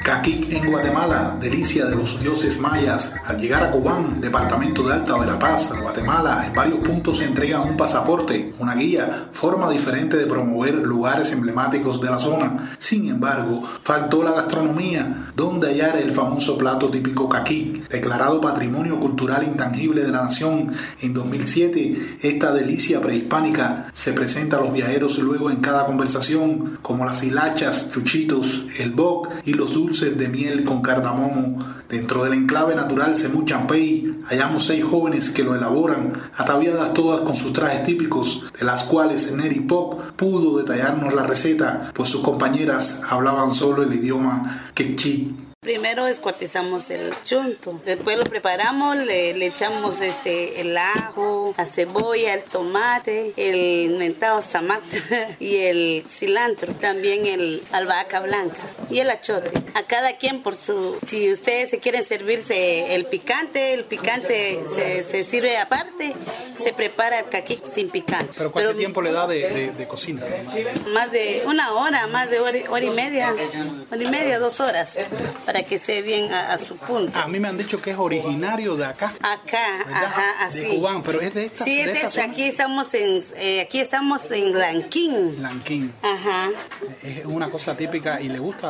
Caquic en Guatemala, delicia de los dioses mayas. Al llegar a Cobán, departamento de Alta Verapaz, Guatemala, en varios puntos se entrega un pasaporte, una guía, forma diferente de promover lugares emblemáticos de la zona. Sin embargo, faltó la gastronomía, donde hallar el famoso plato típico caquic, declarado Patrimonio Cultural Intangible de la Nación. En 2007, esta delicia prehispánica se presenta a los viajeros luego en cada conversación, como las hilachas, chuchitos, el boc y los dulces de miel con cardamomo. Dentro del enclave natural Semú Champey hallamos 6 jóvenes que lo elaboran, ataviadas todas con sus trajes típicos, de las cuales Neri Pop pudo detallarnos la receta, pues sus compañeras hablaban solo el idioma quechí. Primero descuartizamos el chunto, después lo preparamos, le echamos el ajo, la cebolla, el tomate, el mentado zamate y el cilantro, también el albahaca blanca y el achote. A cada quien por su, si ustedes se quieren servirse el picante se sirve aparte, se prepara el caquic sin picante. ¿Pero cuánto tiempo le da de cocina? Más de una hora, más de hora y media, 2 horas. Para que esté bien a su punto. A mí me han dicho que es originario de acá. Acá, ¿verdad? ajá, así. De Cobán, pero es de esta. Sí, es de esta. Aquí estamos en Lanquín. Lanquín. Ajá. Es una cosa típica y le gusta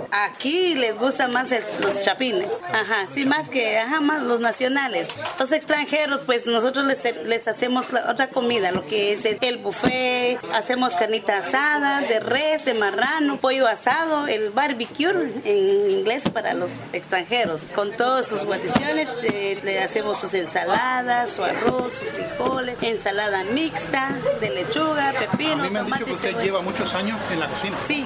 Aquí les gusta más los chapines. Ajá, sí, más los nacionales. Los extranjeros, pues nosotros les hacemos otra comida, lo que es el buffet. Hacemos carnita asada, de res, de marrano, pollo asado, el barbecue en inglés para los extranjeros, con todas sus guarniciones. Le hacemos sus ensaladas, su arroz, sus frijoles, ensalada mixta de lechuga, pepino. A mí me han dicho que usted lleva muchos años en la cocina. Sí,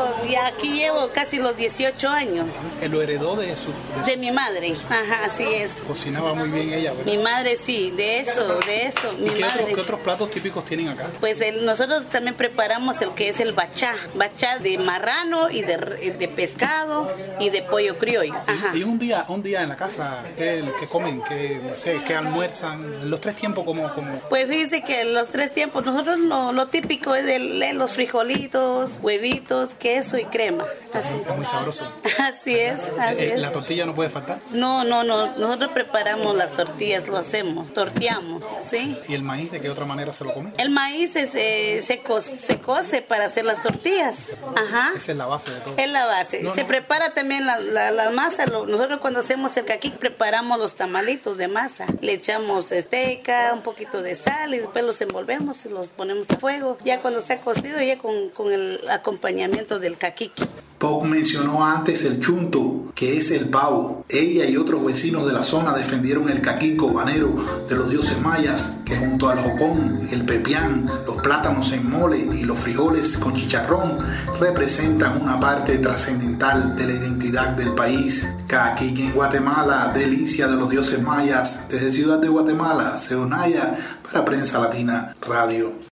aquí llevo casi los 18 años. ¿Sí? ¿Lo heredó de mi madre? Ajá, así es. Cocinaba muy bien ella, ¿verdad? Mi madre sí, de eso. ¿Y qué otros platos típicos tienen acá? Pues nosotros también preparamos el que es el bachá de marrano y de pescado y de pollo criollo. Ajá. Y un día en la casa, ¿qué comen? ¿Qué almuerzan? ¿Los 3 tiempos como? Pues fíjense que los 3 tiempos, nosotros lo típico es de los frijolitos, huevitos, queso y crema. Así. Es muy sabroso. Así es. ¿La tortilla no puede faltar? No, nosotros preparamos las tortillas, lo hacemos, torteamos, ¿sí? ¿Y el maíz de qué otra manera se lo come? El maíz se cose para hacer las tortillas. Ajá. Esa es la base de todo. Es la base. Se prepara también la masa. Nosotros cuando hacemos el caquic preparamos los tamalitos de masa. Le echamos esteca, un poquito de sal y después los envolvemos y los ponemos a fuego. Ya cuando está cocido, ya con el acompañamiento del caquic. Pop mencionó antes el chunto, que es el pavo. Ella y otros vecinos de la zona defendieron el caquic cobanero de los dioses mayas, que junto al jocón, el pepián, los plátanos en mole y los frijoles con chicharrón representan una parte trascendental de la identidad del país. Caquic en Guatemala, delicia de los dioses mayas. Desde Ciudad de Guatemala, Seonaya, para Prensa Latina Radio.